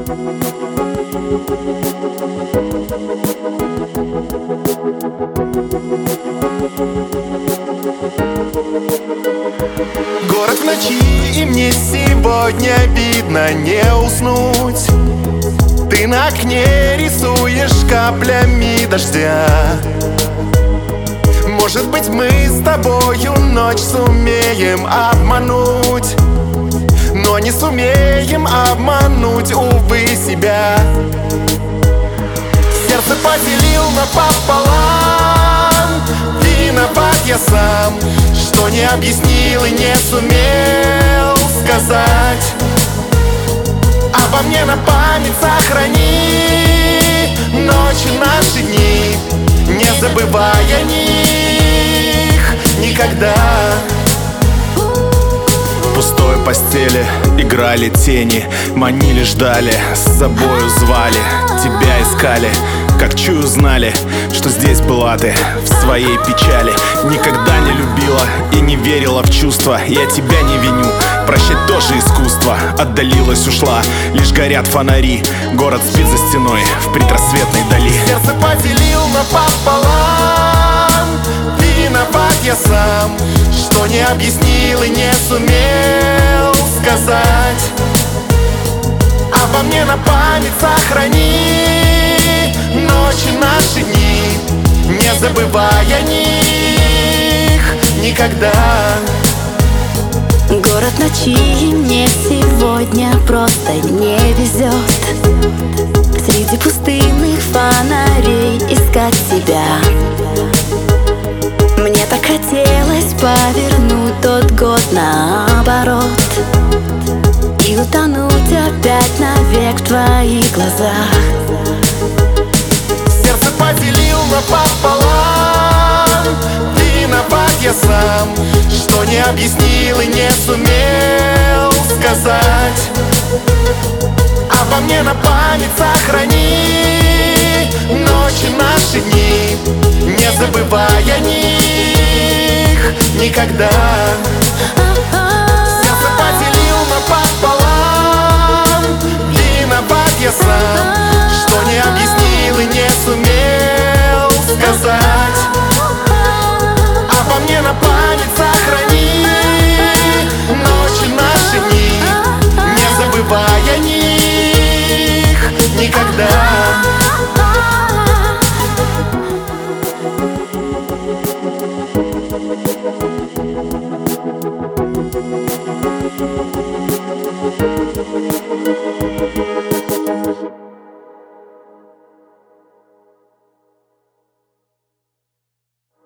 Город в ночи, и мне сегодня видно не уснуть. Ты на окне рисуешь каплями дождя. Может быть, мы с тобою ночь сумеем обмануть, но не сумеем обмануть, увы, себя. Сердце поделил напополам. Виноват я сам, что не объяснил и не сумел сказать. Обо мне на память сохрани ночи, наши дни, не забывая них никогда. В пустой постели играли тени, манили, ждали, с собою звали, тебя искали. Как чую, знали, что здесь была ты в своей печали. Никогда не любила и не верила в чувства. Я тебя не виню, прощать тоже искусство. Отдалилась, ушла, лишь горят фонари. Город спит за стеной в предрассветной дали. Сердце поделил напополам. Виноват я сам, что не объяснил и не сумел сказать. Обо мне на память сохрани ночи, наши дни, не забывая них никогда. Город ночи, мне сегодня просто не везет. Среди пустынных фонарей искать тебя. Мне так хотелось повернуть тот год наоборот и утонуть опять навек в твоих глазах. Сердце поделил напополам. Виноват я сам, что не объяснил и не сумел сказать. Обо мне на память сохрани ночи, наши дни, не забывая них никогда.